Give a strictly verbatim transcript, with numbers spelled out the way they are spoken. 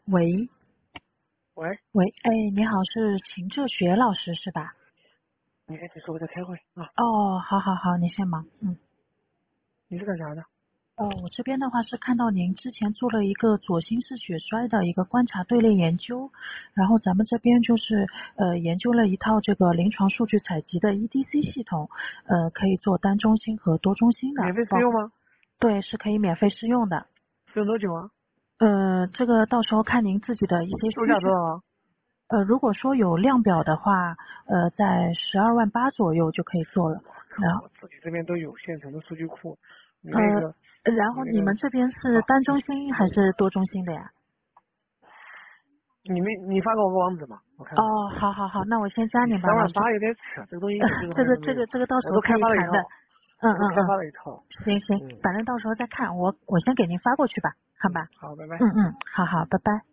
喂喂， 喂，哎，你好，是秦志学老师是吧？ 你先结束，我在开会啊。 哦，好好好，你先忙。嗯， 你是干啥的？ 哦，我这边的话是看到您之前做了一个左心室血栓的一个观察队列研究，然后咱们这边就是呃研究了一套这个临床数据采集的 E D C 系统，呃，可以做单中心和多中心的， 免费试包用吗？ 对，是可以免费试用的。 试用多久啊？ 呃，这个到时候看您自己的一些需售价多求。 少啊？ 呃，如果说有量表的话，呃，在十二万八左右就可以做了。然后， 我自己这边都有现成的数据库。你呃， 那个， 然后你那个你们这边是啊， 单中心还是多中心的呀？ 你没你发给我个网址嘛，我看看。 哦，好好好，那我先加你您吧，老师。 三万八有点扯，这个东西一点技术这个含量都没有。 这个这个到时我都候可开发了一套， 以谈的。嗯我都开嗯嗯， 发了一套。 行行， 嗯反正到时候再看，我我先给您发过去吧，好嗯， 吧？ 好，拜拜。 嗯嗯，好好，拜拜。